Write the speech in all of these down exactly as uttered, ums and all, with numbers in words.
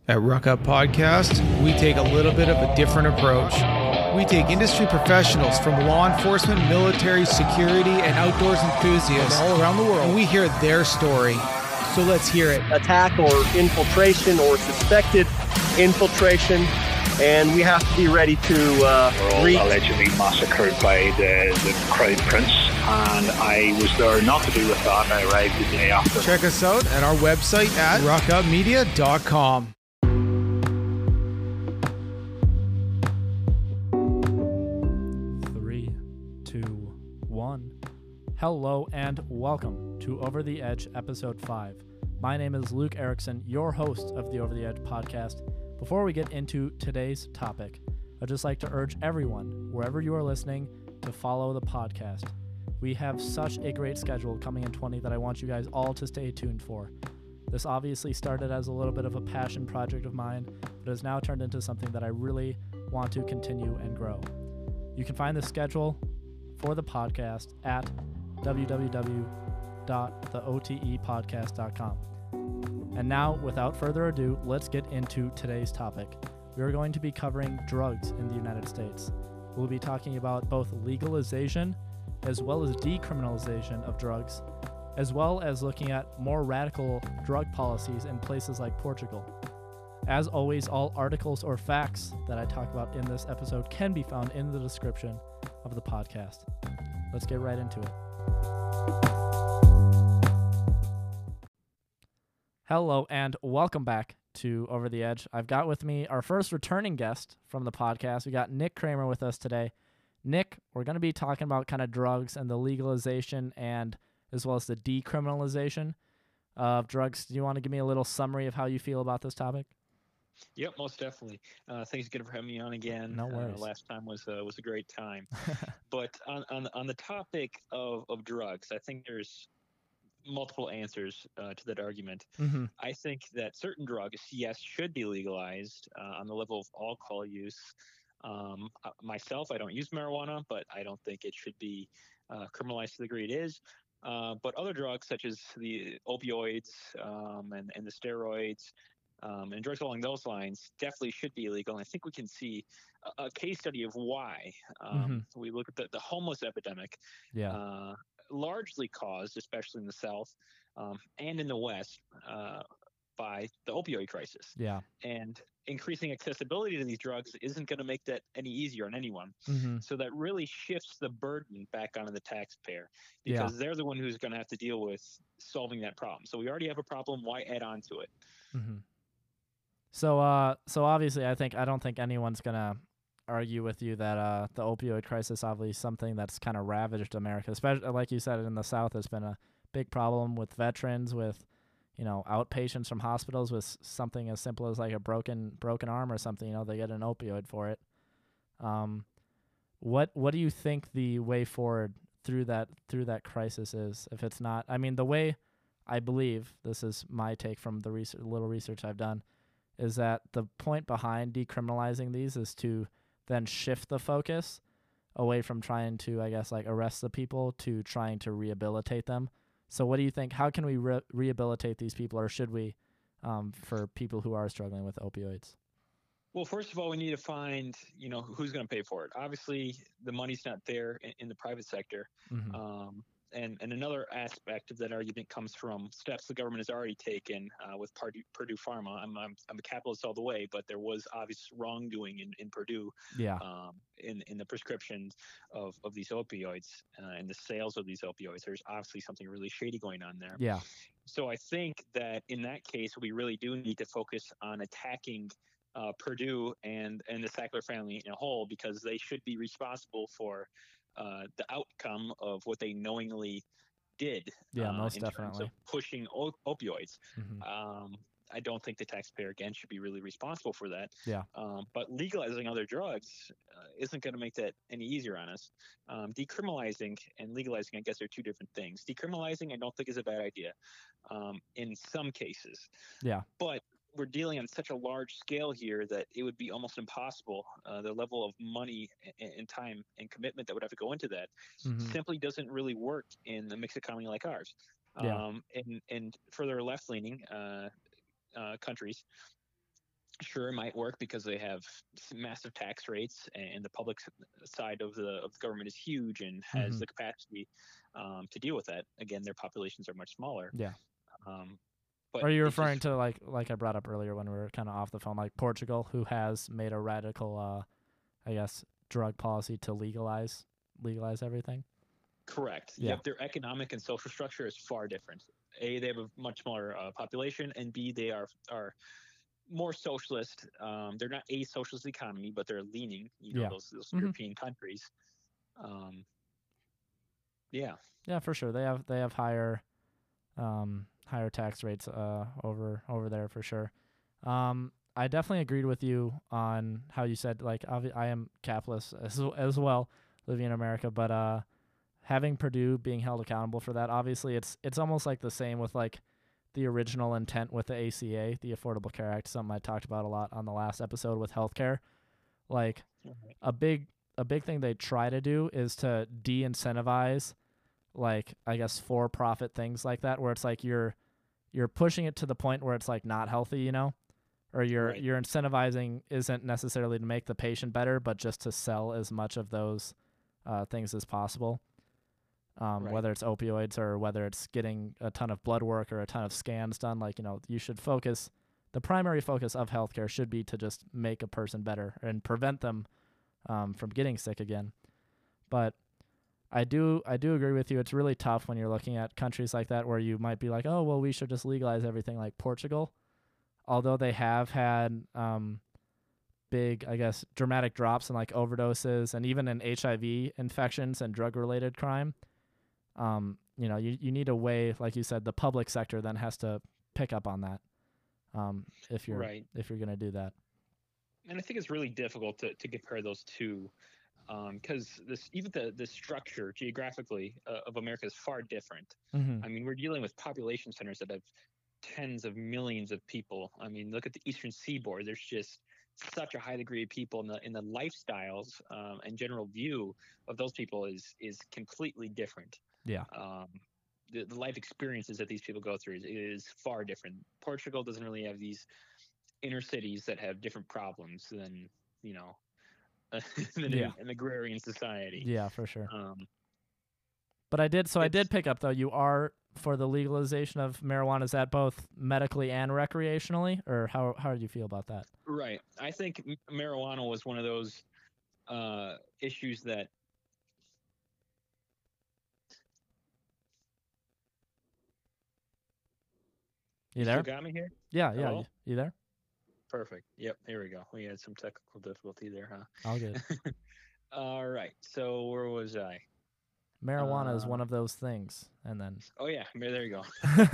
At Ruck Up Podcast, we take a little bit of a different approach. We take industry professionals from law enforcement, military, security, and outdoors enthusiasts all around the world, and we hear their story. So let's hear it. Attack or infiltration or suspected infiltration, and we have to be ready to uh, We're all reach. allegedly massacred by the, the Crown Prince, and I was there not to do with that. I arrived the day after. Check us out at our website at ruck up media dot com. Three, two, one. Hello and welcome to Over the Edge episode five. My name is Luke Erickson, your host of the Over the Edge podcast. Before we get into today's topic, I'd just like to urge everyone, wherever you are listening, to follow the podcast. We have such a great schedule coming in twenty that I want you guys all to stay tuned for. This obviously started as a little bit of a passion project of mine, but has now turned into something that I really want to continue and grow. You can find the schedule for the podcast at w w w dot the o t e podcast dot com. And now, without further ado, let's get into today's topic. We are going to be covering drugs in the United States. We'll be talking about both legalization as well as decriminalization of drugs, as well as looking at more radical drug policies in places like Portugal. As always, all articles or facts that I talk about in this episode can be found in the description of the podcast. Let's get right into it. Hello and welcome back to Over the Edge. I've got with me our first returning guest from the podcast. We got Nick Kramer with us today. Nick, we're going to be talking about kind of drugs and the legalization and as well as the decriminalization of drugs. Do you want to give me a little summary of how you feel about this topic? Yep, most definitely. Uh, thanks again for having me on again. No worries. Uh, last time was uh, was a great time. But on, on on the topic of, of drugs, I think there's multiple answers uh, to that argument. Mm-hmm. I think that certain drugs, yes, should be legalized uh, on the level of alcohol use. Um, uh, myself, I don't use marijuana, but I don't think it should be uh, criminalized to the degree it is. Uh, but other drugs, such as the opioids um, and, and the steroids, um, and drugs along those lines, definitely should be illegal. And I think we can see a, a case study of why. Um, Mm-hmm. We look at the, the homeless epidemic, Yeah. uh, largely caused, especially in the South um, and in the West, uh, by the opioid crisis. Yeah. And increasing accessibility to these drugs isn't going to make that any easier on anyone. Mm-hmm. So that really shifts the burden back onto the taxpayer because they're the one who's going to have to deal with solving that problem. So we already have a problem. Why add on to it? Mm-hmm. So, uh, so obviously, I think I don't think anyone's gonna argue with you that uh, the opioid crisis obviously is something that's kind of ravaged America, especially like you said in the South. It's been a big problem with veterans, with you know outpatients from hospitals with something as simple as like a broken broken arm or something. You know, they get an opioid for it. Um, what what do you think the way forward through that through that crisis is? If it's not, I mean, the way I believe this is my take from the research, little research I've done, is that the point behind decriminalizing these is to then shift the focus away from trying to, I guess, like arrest the people to trying to rehabilitate them. So what do you think? How can we re- rehabilitate these people, or should we, um, for people who are struggling with opioids? Well, first of all, we need to find, you know, who's going to pay for it. Obviously, the money's not there in, in the private sector. Mm-hmm. Um, and, and another aspect of that argument comes from steps the government has already taken uh, with Purdue, Purdue Pharma. I'm, I'm I'm a capitalist all the way, but there was obvious wrongdoing in, in Purdue Yeah. um, in in the prescriptions of, of these opioids uh, and the sales of these opioids. There's obviously something really shady going on there. Yeah. So I think that in that case, we really do need to focus on attacking uh, Purdue and, and the Sackler family in a whole, because they should be responsible for uh, the outcome of what they knowingly did. Yeah, uh, most in terms definitely. of pushing op- opioids. Mm-hmm. Um, I don't think the taxpayer, again, should be really responsible for that. Yeah. Um, but legalizing other drugs uh, isn't going to make that any easier on us. Um, decriminalizing and legalizing, I guess, are two different things. Decriminalizing, I don't think is a bad idea um, in some cases. Yeah. But we're dealing on such a large scale here that it would be almost impossible. Uh, the level of money and, and time and commitment that would have to go into that Mm-hmm. simply doesn't really work in a mixed economy like ours. Yeah. Um, and, and further left-leaning uh, uh, countries sure, it might work because they have s- massive tax rates, and the public s- side of the of the government is huge and has Hmm. the capacity um, to deal with that. Again, their populations are much smaller. Yeah. Um, Or but are you it referring just to like like I brought up earlier when we were kind of off the phone, like Portugal, who has made a radical, uh, I guess, drug policy to legalize legalize everything? correct. Yeah. Yep, their economic and social structure is far different. A, they have a much smaller uh, population, and B, they are are more socialist. Um, they're not a socialist economy, but they're leaning. You know, Yeah. those those Mhm. European countries. Um, yeah, Yeah, for sure. They have they have higher um higher tax rates uh over over there for sure. Um I definitely agreed with you on how you said like obvi- I am capitalist as as well living in America, but uh having Purdue being held accountable for that, obviously it's it's almost like the same with like the original intent with the A C A, the Affordable Care Act, something I talked about a lot on the last episode with healthcare. Like a big a big thing they try to do is to de-incentivize like I guess for profit things like that where it's like you're you're pushing it to the point where it's like not healthy, you know? Or you're Right. you're incentivizing isn't necessarily to make the patient better, but just to sell as much of those uh, things as possible. Um, Right. whether it's opioids or whether it's getting a ton of blood work or a ton of scans done, like, you know, you should focus the primary focus of healthcare should be to just make a person better and prevent them um, from getting sick again. But I do I do agree with you. It's really tough when you're looking at countries like that where you might be like, oh, well, we should just legalize everything like Portugal. Although they have had um, big, I guess, dramatic drops in like overdoses and even in H I V infections and drug-related crime. Um, you know, you, you need a way, like you said, the public sector then has to pick up on that um, if you're Right. if you're going to do that. And I think it's really difficult to, to compare those two because um, this even the the structure geographically uh, of America is far different. Mm-hmm. I mean, we're dealing with population centers that have tens of millions of people. I mean, look at the Eastern Seaboard. There's just such a high degree of people, in the in the lifestyles um, and general view of those people is is completely different. Yeah. Um, the, the life experiences that these people go through is, is far different. Portugal doesn't really have these inner cities that have different problems than you know than Yeah. an agrarian society. Yeah, for sure. Um, But I did, so I It's- did pick up though. You are for the legalization of marijuana. Is that both medically and recreationally, or how how do you feel about that? right. I think m- marijuana was one of those uh, issues that You still there? got me here. Yeah, yeah. Hello? You, you there? Perfect. Yep. Here we go. We had some technical difficulty there, huh? All good. All right. So where was I? Marijuana is Uh, one of those things, and then Oh yeah, there there you go.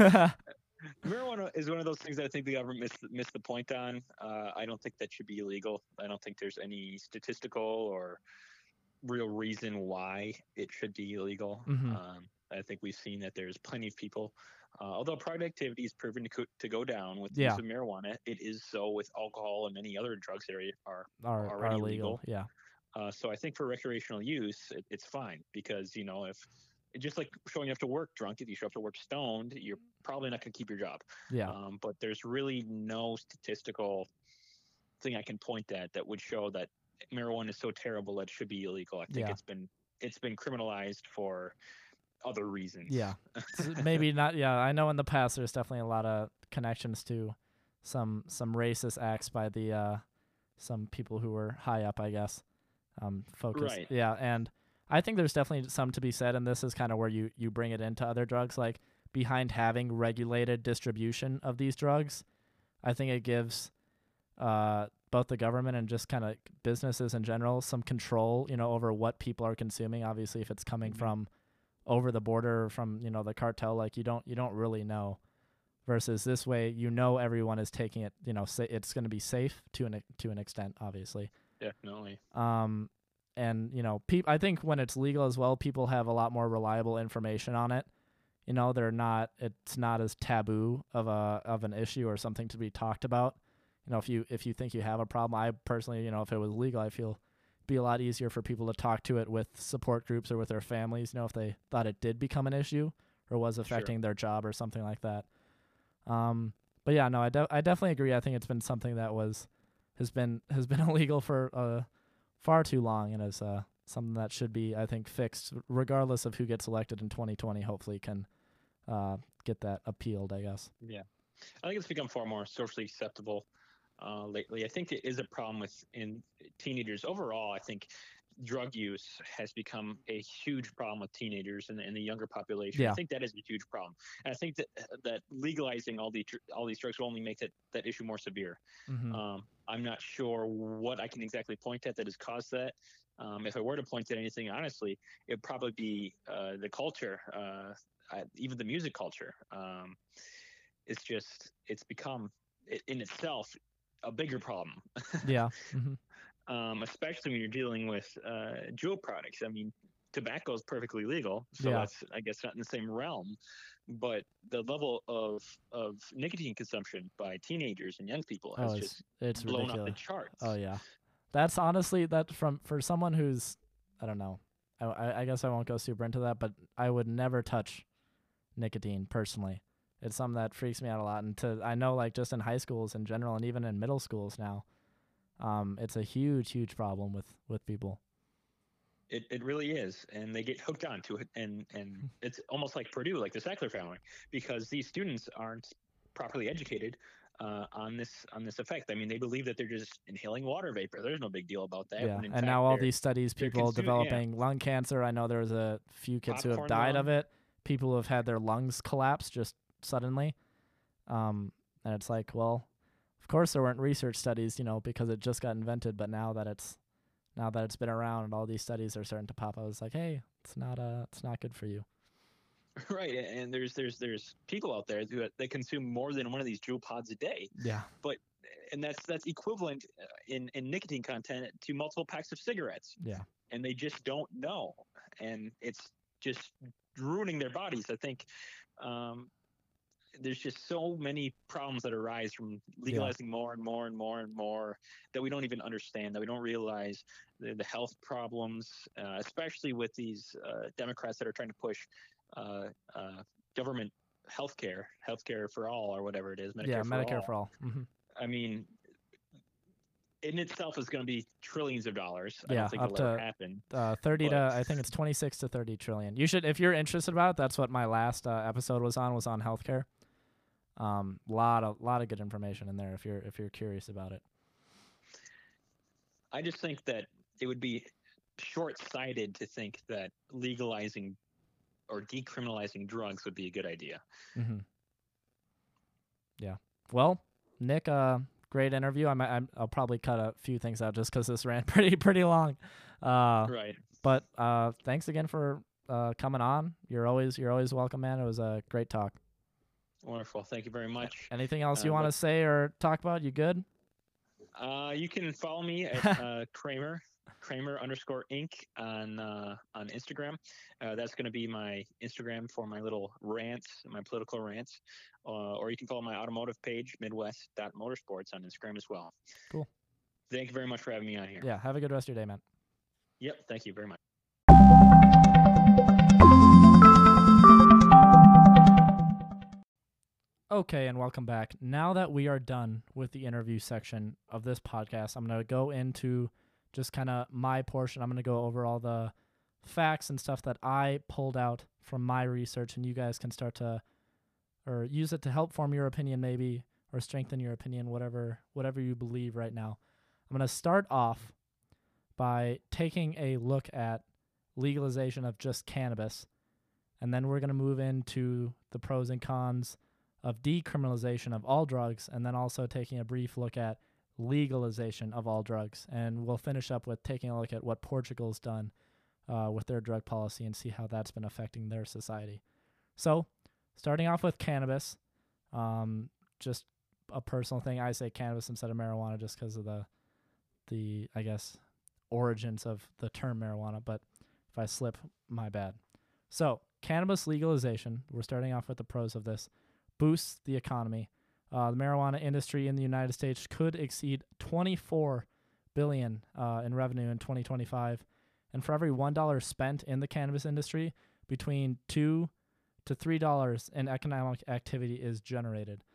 Marijuana is one of those things that I think the government missed missed the point on. Uh, I don't think that should be illegal. I don't think there's any statistical or real reason why it should be illegal. Mhm. Um, I think we've seen that there's plenty of people. Uh, although productivity is proven to, co- to go down with the Yeah. use of marijuana, it is so with alcohol and many other drugs that are, are are already are legal. legal. Yeah. Uh, so I think for recreational use, it, it's fine because you know if just like showing up to work drunk, if you show up to work stoned, you're probably not going to keep your job. Yeah. Um, but there's really no statistical thing I can point at that would show that marijuana is so terrible that it should be illegal. I think Yeah. it's been it's been criminalized for other reasons. Yeah. S- Maybe not. Yeah, I know in the past there's definitely a lot of connections to some some racist acts by the uh, some people who were high up, I guess. Um, focused. Right. Yeah, and I think there's definitely some to be said, and this is kind of where you you bring it into other drugs, like behind having regulated distribution of these drugs. I think it gives uh, both the government and just kind of businesses in general some control, you know, over what people are consuming. Obviously, if it's coming Mhm. from over the border from, you know, the cartel, like you don't you don't really know. Versus this way, you know, everyone is taking it. You know, sa- it's going to be safe to an e- to an extent, obviously. Definitely. Um, and you know, peop- I think when it's legal as well, people have a lot more reliable information on it. You know, they're not. It's not as taboo of a of an issue or something to be talked about. You know, if you if you think you have a problem, I personally, you know, if it was legal, I feel it'd be a lot easier for people to talk to it with support groups or with their families. You know, if they thought it did become an issue or was affecting their job or something like that. Um, but yeah, no, I de- I definitely agree. I think it's been something that was has been has been illegal for uh, far too long, and is uh, something that should be, I think, fixed regardless of who gets elected in twenty twenty. Hopefully, can uh, get that appealed, I guess. Yeah, I think it's become far more socially acceptable uh, lately. I think it is a problem with in teenagers overall. I think drug use has become a huge problem with teenagers and in, in the younger population. Yeah. I think that is a huge problem, and I think that that legalizing all these all these drugs will only make that, that issue more severe. Mm-hmm. Um, I'm not sure what I can exactly point at that has caused that. Um, if I were to point at anything, honestly, it'd probably be uh, the culture, uh, I, even the music culture. Um, it's just it's become in itself a bigger problem. Yeah. Mm-hmm. Um, especially when you're dealing with uh, jewel products. I mean, tobacco is perfectly legal, so Yeah. that's, I guess, not in the same realm. But the level of of nicotine consumption by teenagers and young people has Oh, it's just it's blown ridiculous. off the charts. Oh yeah, that's honestly that from for someone who's I don't know. I, I I guess I won't go super into that, but I would never touch nicotine personally. It's something that freaks me out a lot, and to I know like just in high schools in general, and even in middle schools now, um, it's a huge huge problem with with people. It it really is, and they get hooked onto it, and and it's almost like Purdue, like the Sackler family, because these students aren't properly educated uh, on this on this effect. I mean, they believe that they're just inhaling water vapor. There's no big deal about that. Yeah, when in and fact now all they're- these studies, they're people consu- yeah. developing lung cancer. I know there was a few kids who have Popcorn died of lung. it. People who have had their lungs collapse just suddenly. Um, and it's like, well, of course there weren't research studies, you know, because it just got invented. But now that it's now that it's been around and all these studies are starting to pop, I was like, hey, it's not uh, it's not good for you. Right, and there's there's there's people out there who they consume more than one of these jewel pods a day, Yeah, and that's that's equivalent uh, in in nicotine content to multiple packs of cigarettes. yeah, And they just don't know, and it's just ruining their bodies. I think um, there's just so many problems that arise from legalizing more and more and more and more that we don't even understand, that we don't realize the, the health problems, uh, especially with these uh, Democrats that are trying to push uh, uh, government health care, health care for all, or whatever it is, Medicare yeah. for Medicare all. for all. Mm-hmm. I mean, in itself is going to be trillions of dollars. I Yeah, don't think up it'll ever to- happen. Uh, thirty But- to I think it's twenty six to thirty trillion. You should, if you're interested about it. That's what my last uh, episode was on. Was on healthcare. Um, lot of lot of good information in there if you're if you're curious about it. I just think that it would be short-sighted to think that legalizing or decriminalizing drugs would be a good idea. Mm-hmm. Yeah. Well, Nick, uh, great interview. I might, I'm, I'll probably cut a few things out just because this ran pretty pretty long. Uh, Right. but uh, thanks again for uh, coming on. You're always you're always welcome, man. It was a great talk. Wonderful. Thank you very much. Anything else you Uh, want to but- say or talk about? You good? Uh, you can follow me at uh, Kramer, Kramer underscore Inc. on uh, on Instagram. Uh, that's going to be my Instagram for my little rants, my political rants. Uh, or you can follow my automotive page, midwest dot motorsports, on Instagram as well. Cool. Thank you very much for having me on here. Yeah. Have a good rest of your day, man. Yep. Thank you very much. Okay, and welcome back. Now that we are done with the interview section of this podcast, I'm going to go into just kind of my portion. I'm going to go over all the facts and stuff that I pulled out from my research, and you guys can start to, or use it to help form your opinion maybe, or strengthen your opinion, whatever whatever you believe right now. I'm going to start off by taking a look at legalization of just cannabis, and then we're going to move into the pros and cons of decriminalization of all drugs, and then also taking a brief look at legalization of all drugs. And we'll finish up with taking a look at what Portugal's done uh, with their drug policy and see how that's been affecting their society. So, starting off with cannabis, um, just a personal thing. I say cannabis instead of marijuana just because of the, the I guess, origins of the term marijuana, but if I slip, my bad. So, cannabis legalization, we're starting off with the pros of this, boosts the economy. Uh, the marijuana industry in the United States could exceed twenty-four billion dollars uh, in revenue in twenty twenty-five, and for every one dollar spent in the cannabis industry, between two to three dollars in economic activity is generated.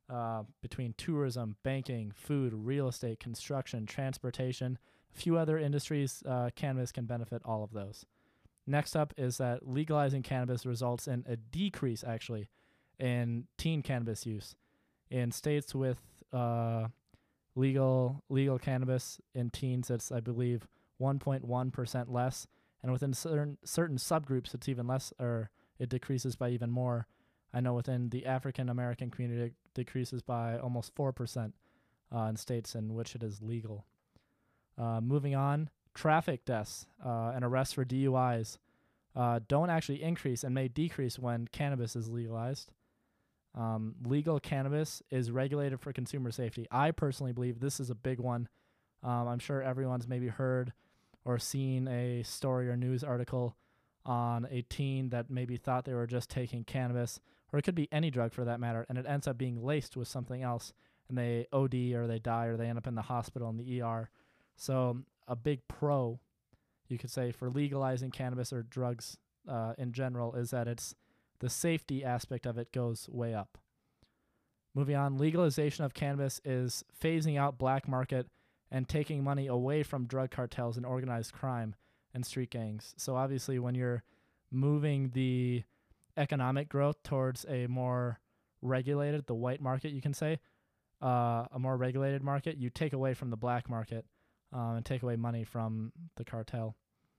uh, between tourism, banking, food, real estate, construction, transportation, a few other industries, uh, cannabis can benefit all of those. Next up is that legalizing cannabis results in a decrease, actually, in teen cannabis use. In states with uh, legal legal cannabis in teens, it's, I believe, one point one percent less. And within certain certain subgroups, it's even less, or it decreases by even more. I know within the African American community, it decreases by almost four percent uh, in states in which it is legal. Uh, moving on, traffic deaths uh, and arrests for D U Is uh, don't actually increase and may decrease when cannabis is legalized. Um, legal cannabis is regulated for consumer safety. I personally believe this is a big one. Um, I'm sure everyone's maybe heard or seen a story or news article on a teen that maybe thought they were just taking cannabis, or it could be any drug for that matter, and it ends up being laced with something else, and they O D or they die or they end up in the hospital in the E R. So a big pro, you could say, for legalizing cannabis or drugs uh, in general is that it's the safety aspect of it goes way up. Moving on, legalization of cannabis is phasing out black market and taking money away from drug cartels and organized crime and street gangs. So obviously when you're moving the economic growth towards a more regulated, the white market, you can say, uh, a more regulated market, you take away from the black market um, and take away money from the cartel.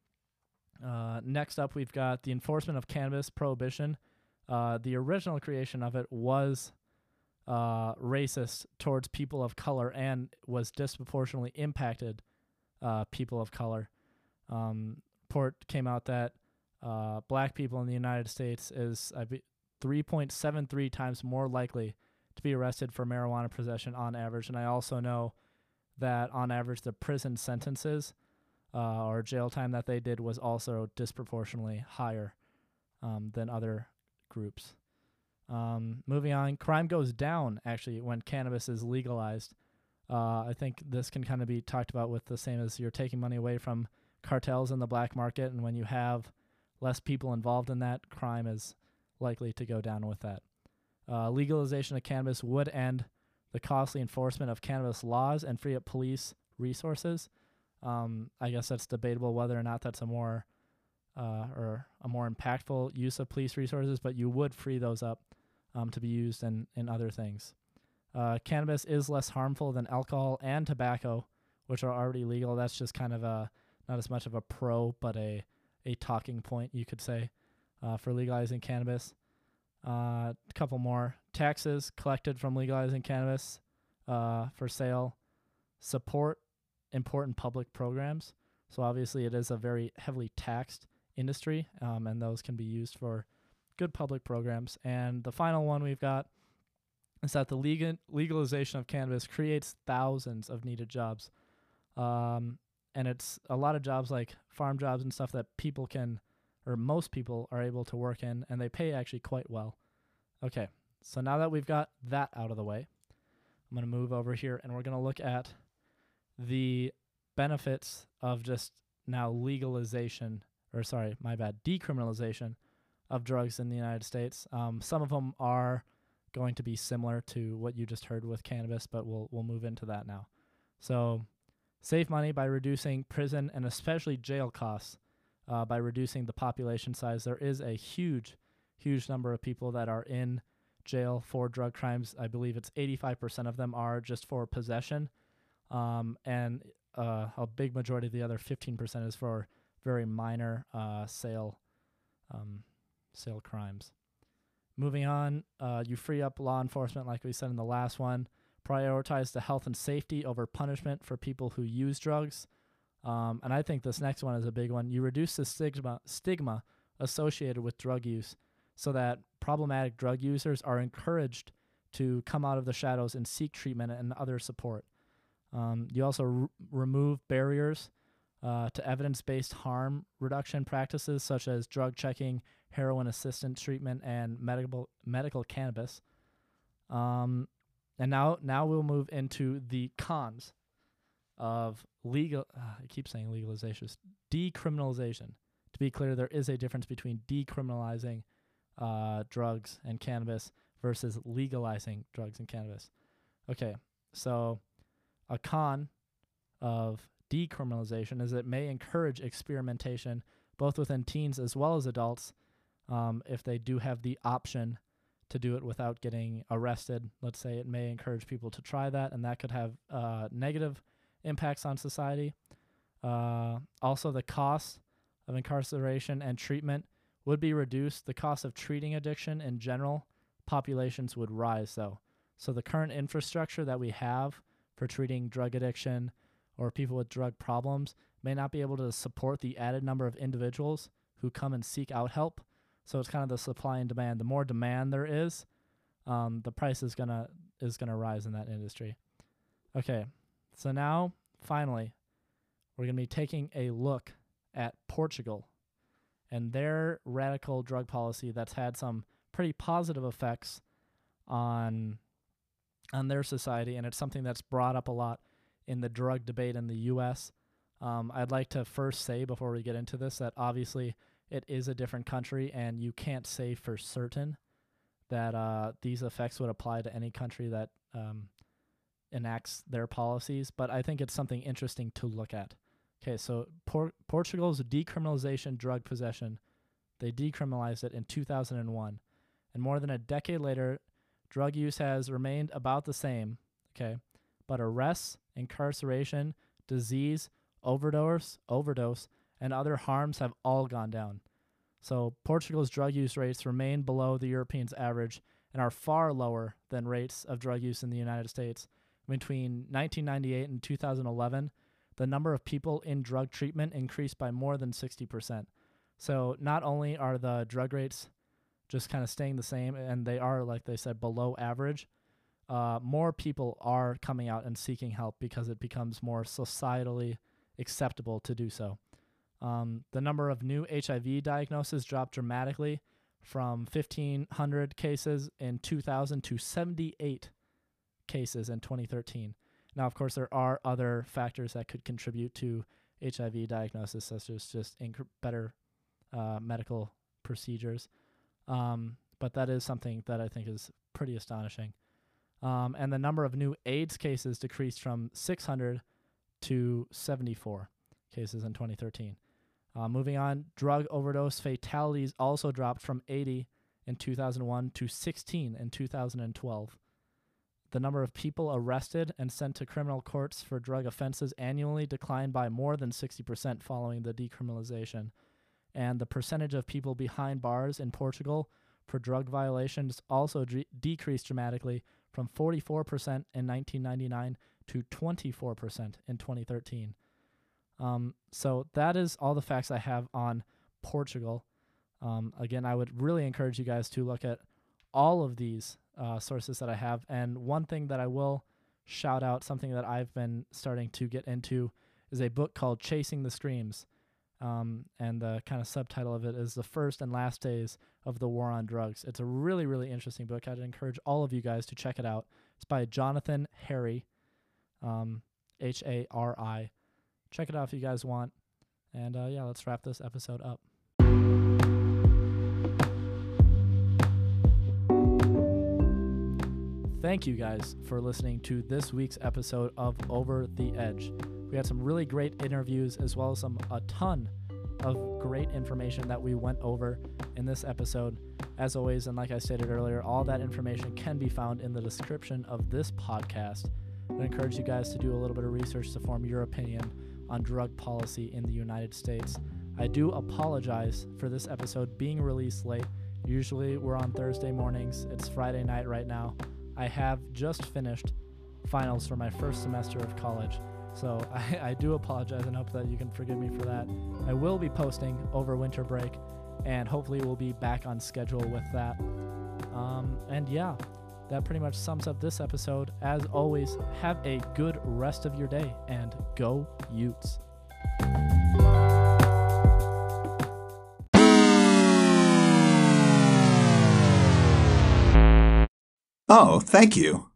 Uh, next up, we've got the enforcement of cannabis prohibition. Uh, the original creation of it was uh, racist towards people of color and was disproportionately impacted uh, people of color. Um, report came out that uh, black people in the United States is uh, three point seven three times more likely to be arrested for marijuana possession on average. And I also know that on average the prison sentences uh, or jail time that they did was also disproportionately higher um, than other groups. Um, moving on, crime goes down actually when cannabis is legalized. Uh, I think this can kind of be talked about with the same as you're taking money away from cartels in the black market, and when you have less people involved in that, crime is likely to go down with that. Uh, legalization of cannabis would end the costly enforcement of cannabis laws and free up police resources. Um, I guess that's debatable whether or not that's a more uh, or a more impactful use of police resources, but you would free those up um, to be used in, in other things. Uh, cannabis is less harmful than alcohol and tobacco, which are already legal. That's just kind of a not as much of a pro, but a, a talking point, you could say, uh, for legalizing cannabis. A uh, couple more. Taxes collected from legalizing cannabis uh, for sale support important public programs. So obviously it is a very heavily taxed industry, um, and those can be used for good public programs. And the final one we've got is that the legal legalization of cannabis creates thousands of needed jobs. Um, and it's a lot of jobs like farm jobs and stuff that people can, or most people are able to work in, and they pay actually quite well. Okay, so now that we've got that out of the way, I'm going to move over here and we're going to look at the benefits of just now legalization, or sorry, my bad, decriminalization of drugs in the United States. Um, some of them are going to be similar to what you just heard with cannabis, but we'll we'll move into that now. So save money by reducing prison and especially jail costs uh, by reducing the population size. There is a huge, huge number of people that are in jail for drug crimes. I believe it's eighty-five percent of them are just for possession, um, and uh, a big majority of the other fifteen percent is for very minor uh, sale um, sale crimes. Moving on, uh, you free up law enforcement, like we said in the last one. Prioritize the health and safety over punishment for people who use drugs. Um, and I think this next one is a big one. You reduce the stigma stigma associated with drug use so that problematic drug users are encouraged to come out of the shadows and seek treatment and other support. Um, you also r- remove barriers uh, to evidence-based harm reduction practices such as drug checking, heroin assisted treatment, and medical medical cannabis. Um, and now, now we'll move into the cons of legal. Uh, I keep saying legalization, decriminalization. To be clear, there is a difference between decriminalizing uh, drugs and cannabis versus legalizing drugs and cannabis. Okay, so a con of decriminalization is it may encourage experimentation both within teens as well as adults um, if they do have the option to do it without getting arrested. Let's say it may encourage people to try that, and that could have uh, negative impacts on society. Uh, also, the cost of incarceration and treatment would be reduced. The cost of treating addiction in general populations would rise, though. So the current infrastructure that we have for treating drug addiction or people with drug problems may not be able to support the added number of individuals who come and seek out help. So it's kind of the supply and demand. The more demand there is, um, the price is gonna is gonna rise in that industry. Okay, so now finally, we're gonna be taking a look at Portugal and their radical drug policy that's had some pretty positive effects on on their society, and it's something that's brought up a lot in the drug debate in the U S. Um, I'd like to first say before we get into this that obviously it is a different country, and you can't say for certain that uh, these effects would apply to any country that um, enacts their policies, but I think it's something interesting to look at. Okay, so Por- Portugal's decriminalization drug possession, they decriminalized it in two thousand one, and more than a decade later, drug use has remained about the same, okay, but arrests, incarceration, disease, overdose, overdose, and other harms have all gone down. So Portugal's drug use rates remain below the Europeans' average and are far lower than rates of drug use in the United States. Between nineteen ninety-eight and two thousand eleven, the number of people in drug treatment increased by more than sixty percent. So not only are the drug rates just kind of staying the same, and they are, like they said, below average, uh, more people are coming out and seeking help because it becomes more societally acceptable to do so. Um, the number of new H I V diagnoses dropped dramatically from fifteen hundred cases in two thousand to seventy-eight cases in twenty thirteen. Now, of course, there are other factors that could contribute to H I V diagnosis, such as just inc- better uh, medical procedures. Um, but that is something that I think is pretty astonishing. Um, and the number of new AIDS cases decreased from six hundred to seventy-four cases in twenty thirteen. Uh, moving on, drug overdose fatalities also dropped from eighty in two thousand one to sixteen in two thousand twelve. The number of people arrested and sent to criminal courts for drug offenses annually declined by more than sixty percent following the decriminalization. And the percentage of people behind bars in Portugal for drug violations also de- decreased dramatically from forty-four percent in nineteen ninety-nine to twenty-four percent in twenty thirteen. Um, so that is all the facts I have on Portugal. Um, again, I would really encourage you guys to look at all of these uh, sources that I have. And one thing that I will shout out, something that I've been starting to get into, is a book called Chasing the Screams. Um, and the kind of subtitle of it is The First and Last Days of the War on Drugs. It's a really, really interesting book. I'd encourage all of you guys to check it out. It's by Jonathan Harry, um, H A R I. Check it out if you guys want. And uh, yeah, let's wrap this episode up. Thank you guys for listening to this week's episode of Over the Edge. We had some really great interviews as well as some a ton of great information that we went over in this episode. As always, and like I stated earlier, all that information can be found in the description of this podcast. I encourage you guys to do a little bit of research to form your opinion on drug policy in the United States. I do apologize for this episode being released late. Usually we're on Thursday mornings. It's Friday night right now. I have just finished finals for my first semester of college. So I, I do apologize and hope that you can forgive me for that. I will be posting over winter break, and hopefully we'll be back on schedule with that. Um, and yeah, that pretty much sums up this episode. As always, have a good rest of your day, and go Utes. Oh, thank you.